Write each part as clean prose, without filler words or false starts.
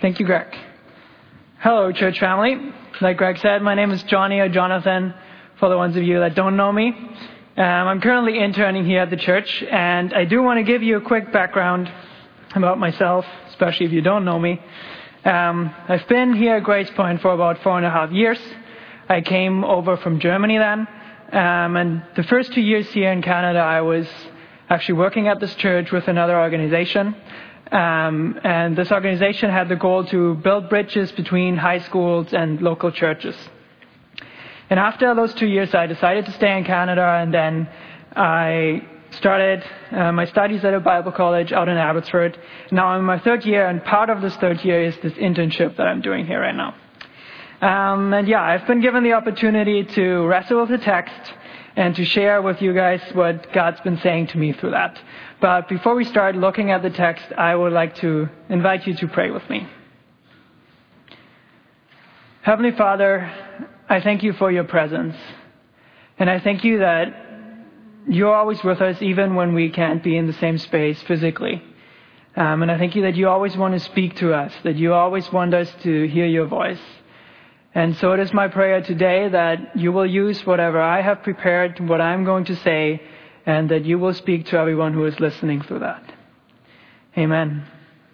Thank you, Greg. Hello, church family. Like Greg said, my name is Johnny or Jonathan, for the ones of you that don't know me. I'm currently interning here at the church, and I do want to give you a quick background about myself, especially if you don't know me. I've been here at Grace Point for about 4.5 years. I came over from Germany then, and the first 2 years here in Canada, I was actually working at this church with another organization. And this organization had the goal to build bridges between high schools and local churches. And after those 2 years, I decided to stay in Canada, and then I started my studies at a Bible college out in Abbotsford. Now I'm in my third year, and part of this third year is this internship that I'm doing here right now. I've been given the opportunity to wrestle with the text and to share with you guys what God's been saying to me through that. But before we start looking at the text, I would like to invite you to pray with me. Heavenly Father, I thank you for your presence. And I thank you that you're always with us even when we can't be in the same space physically. And I thank you that you always want to speak to us, that you always want us to hear your voice. And so it is my prayer today that you will use whatever I have prepared, what I'm going to say, and that you will speak to everyone who is listening through that. Amen.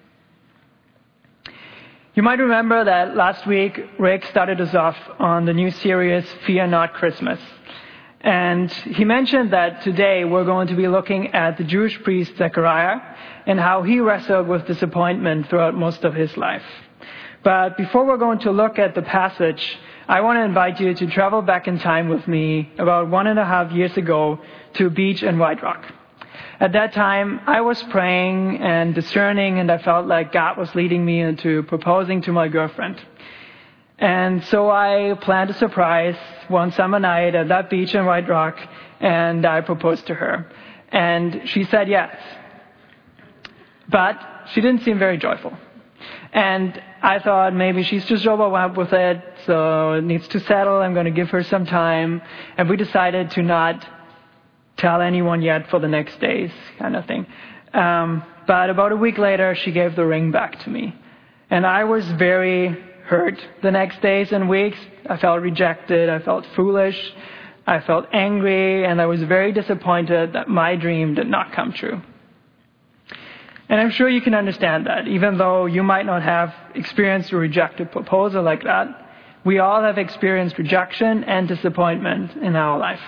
You might remember that last week Rick started us off on the new series, Fear Not Christmas. And he mentioned that today we're going to be looking at the Jewish priest Zechariah and how he wrestled with disappointment throughout most of his life. But before we're going to look at the passage, I want to invite you to travel back in time with me about 1.5 years ago to a beach in White Rock. At that time, I was praying and discerning, and I felt like God was leading me into proposing to my girlfriend. And so I planned a surprise one summer night at that beach in White Rock, and I proposed to her. And she said yes. But she didn't seem very joyful. And I thought maybe she's just overwhelmed with it, so it needs to settle. I'm going to give her some time. And we decided to not tell anyone yet for the next days, kind of thing. But about a week later, she gave the ring back to me. And I was very hurt the next days and weeks. I felt rejected. I felt foolish. I felt angry. And I was very disappointed that my dream did not come true. And I'm sure you can understand that. Even though you might not have experienced a rejected proposal like that, we all have experienced rejection and disappointment in our life.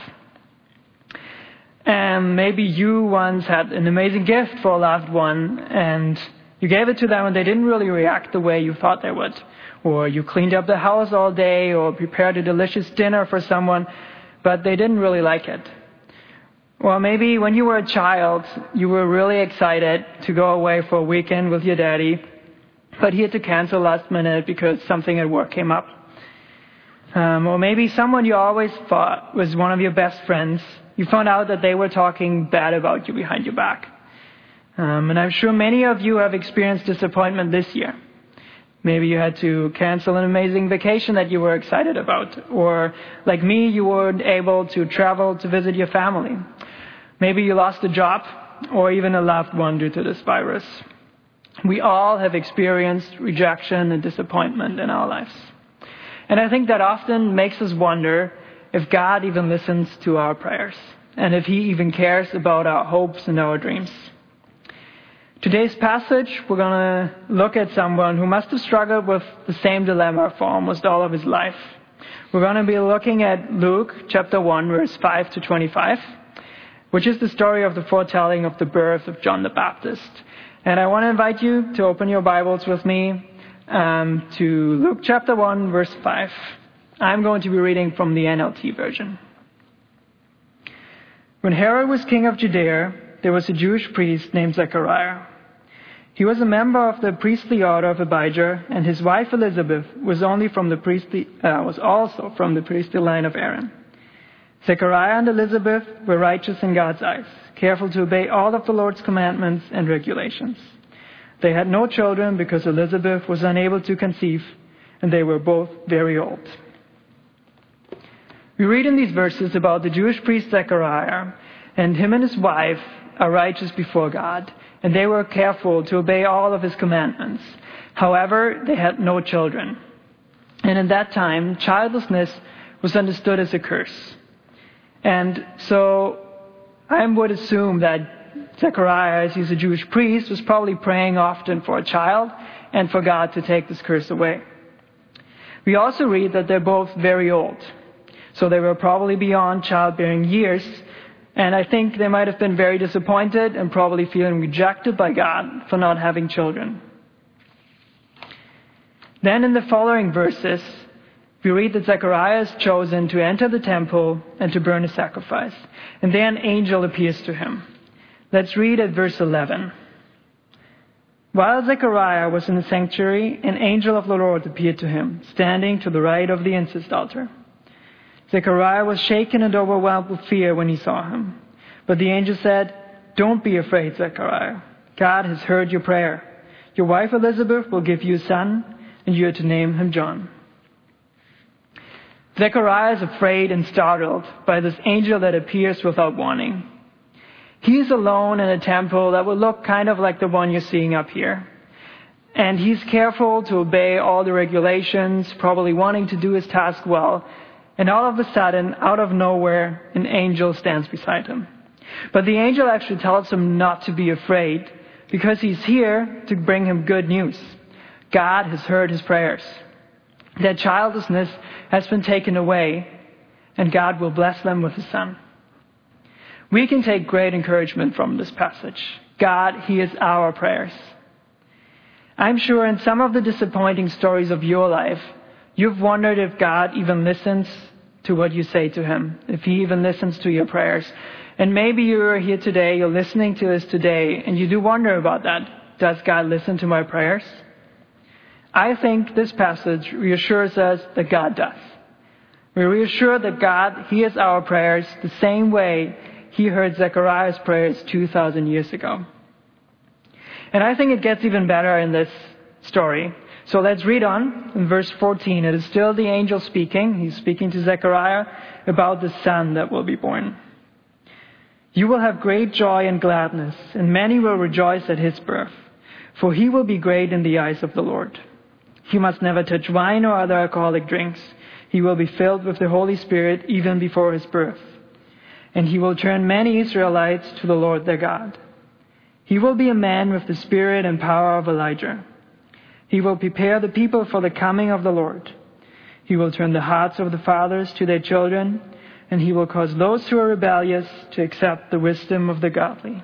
And maybe you once had an amazing gift for a loved one, and you gave it to them and they didn't really react the way you thought they would. Or you cleaned up the house all day or prepared a delicious dinner for someone, but they didn't really like it. Or maybe when you were a child, you were really excited to go away for a weekend with your daddy, but he had to cancel last minute because something at work came up. Or maybe someone you always thought was one of your best friends, you found out that they were talking bad about you behind your back. And I'm sure many of you have experienced disappointment this year. Maybe you had to cancel an amazing vacation that you were excited about. Or like me, you weren't able to travel to visit your family. Maybe you lost a job or even a loved one due to this virus. We all have experienced rejection and disappointment in our lives. And I think that often makes us wonder if God even listens to our prayers and if he even cares about our hopes and our dreams. Today's passage, we're going to look at someone who must have struggled with the same dilemma for almost all of his life. We're going to be looking at Luke chapter 1, verse 5 to 25. Which is the story of the foretelling of the birth of John the Baptist. And I want to invite you to open your Bibles with me to Luke chapter 1, verse 5. I'm going to be reading from the NLT version. When Herod was king of Judea, there was a Jewish priest named Zechariah. He was a member of the priestly order of Abijah, and his wife Elizabeth was also from the priestly line of Aaron. Zechariah and Elizabeth were righteous in God's eyes, careful to obey all of the Lord's commandments and regulations. They had no children because Elizabeth was unable to conceive, and they were both very old. We read in these verses about the Jewish priest Zechariah, and him and his wife are righteous before God, and they were careful to obey all of his commandments. However, they had no children. And in that time, childlessness was understood as a curse. And so I would assume that Zechariah, as he's a Jewish priest, was probably praying often for a child and for God to take this curse away. We also read that they're both very old. So they were probably beyond childbearing years. And I think they might have been very disappointed and probably feeling rejected by God for not having children. Then in the following verses, we read that Zechariah is chosen to enter the temple and to burn a sacrifice. And then an angel appears to him. Let's read at verse 11. While Zechariah was in the sanctuary, an angel of the Lord appeared to him, standing to the right of the incense altar. Zechariah was shaken and overwhelmed with fear when he saw him. But the angel said, "Don't be afraid, Zechariah. God has heard your prayer. Your wife Elizabeth will give you a son, and you are to name him John." Zechariah is afraid and startled by this angel that appears without warning. He's alone in a temple that would look kind of like the one you're seeing up here. And he's careful to obey all the regulations, probably wanting to do his task well. And all of a sudden, out of nowhere, an angel stands beside him. But the angel actually tells him not to be afraid, because he's here to bring him good news. God has heard his prayers. Their childlessness has been taken away, and God will bless them with a son. We can take great encouragement from this passage. God hears our prayers. I'm sure in some of the disappointing stories of your life, you've wondered if God even listens to what you say to him, if he even listens to your prayers. And maybe you're here today, you're listening to this today, and you do wonder about that. Does God listen to my prayers? I think this passage reassures us that God does. We're reassured that God hears our prayers the same way he heard Zechariah's prayers 2,000 years ago. And I think it gets even better in this story. So let's read on in verse 14. It is still the angel speaking. He's speaking to Zechariah about the son that will be born. "You will have great joy and gladness, and many will rejoice at his birth, for he will be great in the eyes of the Lord. He must never touch wine or other alcoholic drinks. He will be filled with the Holy Spirit even before his birth. And he will turn many Israelites to the Lord their God. He will be a man with the spirit and power of Elijah. He will prepare the people for the coming of the Lord. He will turn the hearts of the fathers to their children, and he will cause those who are rebellious to accept the wisdom of the godly."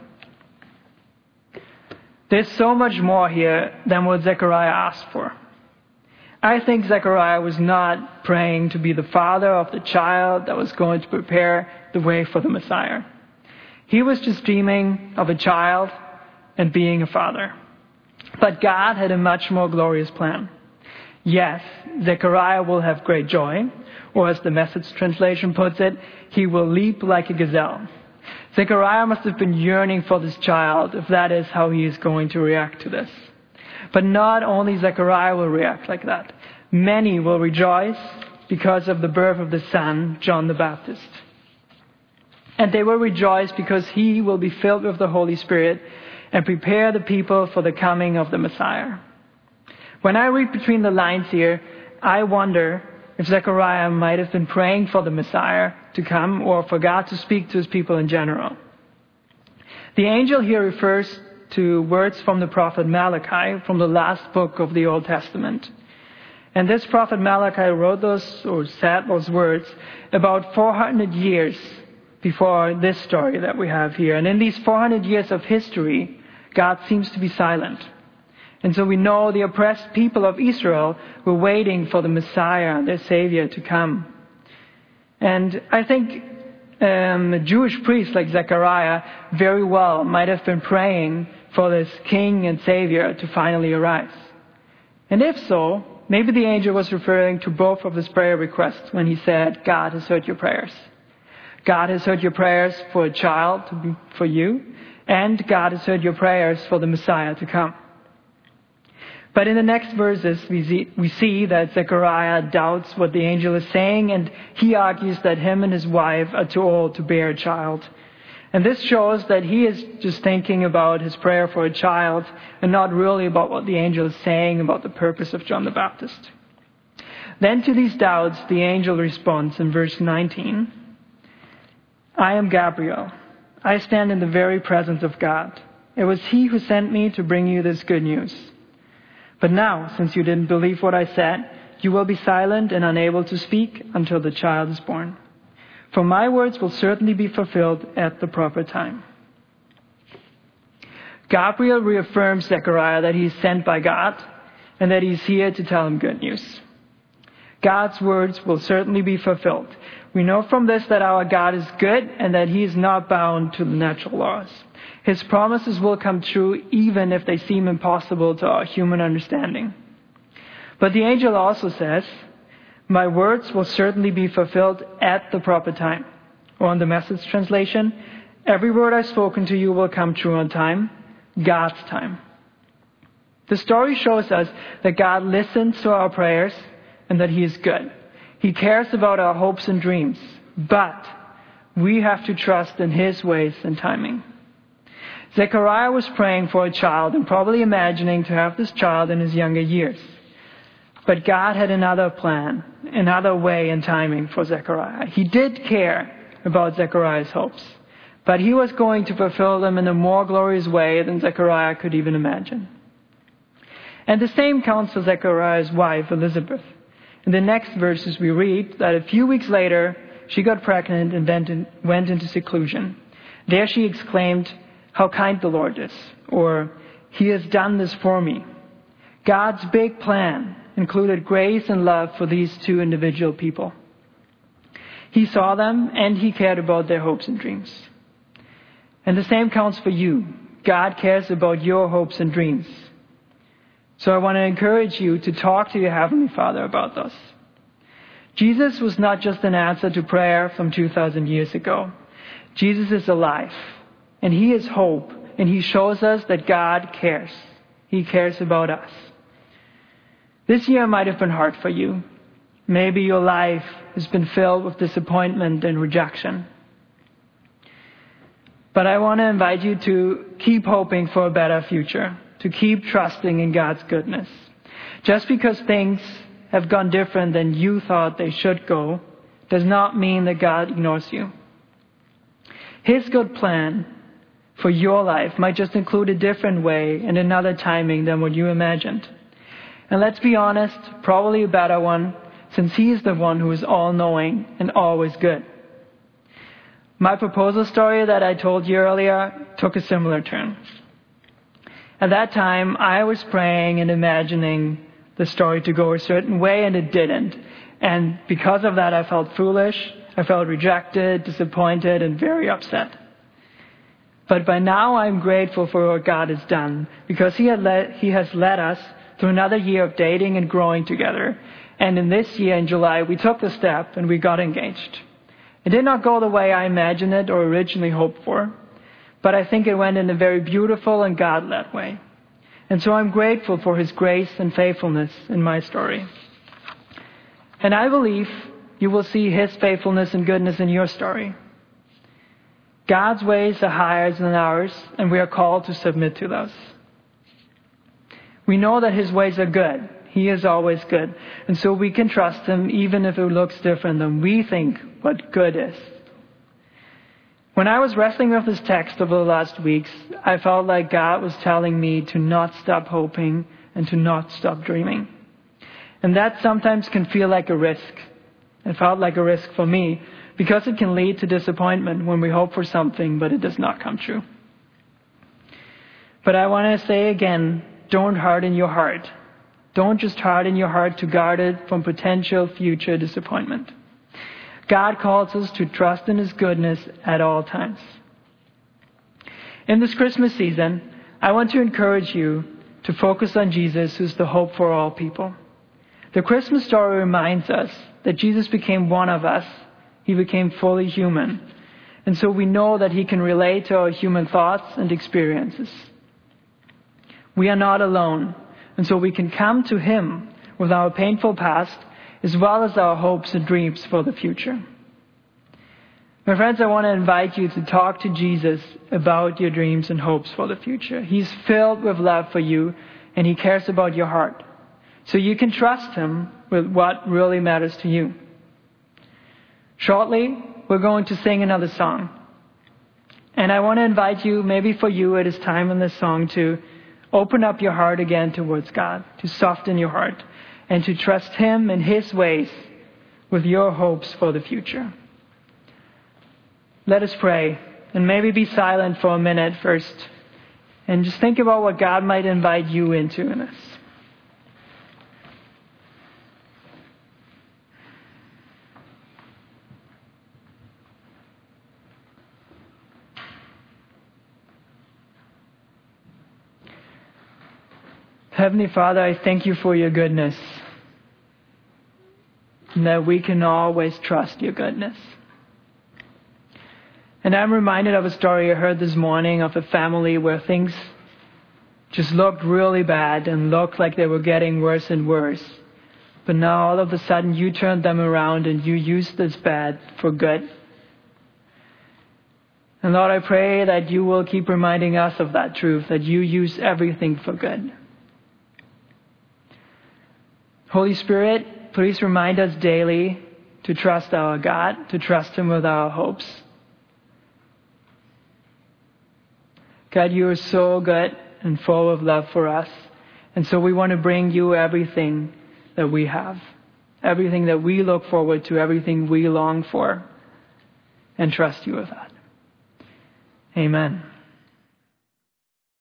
There's so much more here than what Zechariah asked for. I think Zechariah was not praying to be the father of the child that was going to prepare the way for the Messiah. He was just dreaming of a child and being a father. But God had a much more glorious plan. Yes, Zechariah will have great joy, or as the Message translation puts it, he will leap like a gazelle. Zechariah must have been yearning for this child, if that is how he is going to react to this. But not only Zechariah will react like that. Many will rejoice because of the birth of the son, John the Baptist. And they will rejoice because he will be filled with the Holy Spirit and prepare the people for the coming of the Messiah. When I read between the lines here, I wonder if Zechariah might have been praying for the Messiah to come or for God to speak to his people in general. The angel here refers to words from the prophet Malachi, from the last book of the Old Testament. And this prophet Malachi wrote those, or said those words, about 400 years before this story that we have here. And in these 400 years of history, God seems to be silent. And so we know the oppressed people of Israel were waiting for the Messiah, their Savior, to come. And I think a Jewish priest like Zechariah very well might have been praying for this King and Savior to finally arise. And if so, maybe the angel was referring to both of his prayer requests when he said, God has heard your prayers. God has heard your prayers for a child to be for you, and God has heard your prayers for the Messiah to come. But in the next verses, we see that Zechariah doubts what the angel is saying, and he argues that him and his wife are too old to bear a child. And this shows that he is just thinking about his prayer for a child and not really about what the angel is saying about the purpose of John the Baptist. Then to these doubts, the angel responds in verse 19, I am Gabriel. I stand in the very presence of God. It was he who sent me to bring you this good news. But now, since you didn't believe what I said, you will be silent and unable to speak until the child is born. For my words will certainly be fulfilled at the proper time. Gabriel reaffirms Zechariah that he is sent by God and that he is here to tell him good news. God's words will certainly be fulfilled. We know from this that our God is good and that he is not bound to the natural laws. His promises will come true even if they seem impossible to our human understanding. But the angel also says, my words will certainly be fulfilled at the proper time. Or in the Message translation, every word I've spoken to you will come true on time, God's time. The story shows us that God listens to our prayers and that he is good. He cares about our hopes and dreams, but we have to trust in his ways and timing. Zechariah was praying for a child and probably imagining to have this child in his younger years. But God had another plan, another way and timing for Zechariah. He did care about Zechariah's hopes, but he was going to fulfill them in a more glorious way than Zechariah could even imagine. And the same counts for Zechariah's wife, Elizabeth. In the next verses we read that a few weeks later, she got pregnant and went into seclusion. There she exclaimed, how kind the Lord is, or he has done this for me. God's big plan included grace and love for these two individual people. He saw them and he cared about their hopes and dreams. And the same counts for you. God cares about your hopes and dreams. So I want to encourage you to talk to your Heavenly Father about this. Jesus was not just an answer to prayer from 2,000 years ago. Jesus is alive and he is hope, and he shows us that God cares. He cares about us. This year might have been hard for you. Maybe your life has been filled with disappointment and rejection. But I want to invite you to keep hoping for a better future, to keep trusting in God's goodness. Just because things have gone different than you thought they should go, does not mean that God ignores you. His good plan for your life might just include a different way and another timing than what you imagined. And let's be honest, probably a better one, since he is the one who is all-knowing and always good. My proposal story that I told you earlier took a similar turn. At that time, I was praying and imagining the story to go a certain way, and it didn't. And because of that, I felt foolish, I felt rejected, disappointed, and very upset. But by now, I'm grateful for what God has done, because he has led us through another year of dating and growing together. And in this year, in July, we took the step and we got engaged. It did not go the way I imagined it or originally hoped for, but I think it went in a very beautiful and God-led way. And so I'm grateful for his grace and faithfulness in my story. And I believe you will see his faithfulness and goodness in your story. God's ways are higher than ours, and we are called to submit to those. We know that his ways are good. He is always good. And so we can trust him even if it looks different than we think what good is. When I was wrestling with this text over the last weeks, I felt like God was telling me to not stop hoping and to not stop dreaming. And that sometimes can feel like a risk. It felt like a risk for me because it can lead to disappointment when we hope for something but it does not come true. But I want to say again, don't harden your heart. Don't just harden your heart to guard it from potential future disappointment. God calls us to trust in his goodness at all times. In this Christmas season, I want to encourage you to focus on Jesus, who's the hope for all people. The Christmas story reminds us that Jesus became one of us. He became fully human. And so we know that he can relate to our human thoughts and experiences. We are not alone. And so we can come to him with our painful past as well as our hopes and dreams for the future. My friends, I want to invite you to talk to Jesus about your dreams and hopes for the future. He's filled with love for you, and He cares about your heart. So you can trust Him with what really matters to you. Shortly, we're going to sing another song. And I want to invite you, maybe for you it is time in this song to open up your heart again towards God, to soften your heart, and to trust Him and His ways with your hopes for the future. Let us pray, and maybe be silent for a minute first, and just think about what God might invite you into in this. Heavenly Father, I thank you for your goodness, and that we can always trust your goodness. And I'm reminded of a story I heard this morning of a family where things just looked really bad and looked like they were getting worse and worse. But now all of a sudden you turned them around and you used this bad for good. And Lord, I pray that you will keep reminding us of that truth, that you use everything for good. Holy Spirit, please remind us daily to trust our God, to trust Him with our hopes. God, you are so good and full of love for us. And so we want to bring you everything that we have, everything that we look forward to, everything we long for, and trust you with that. Amen.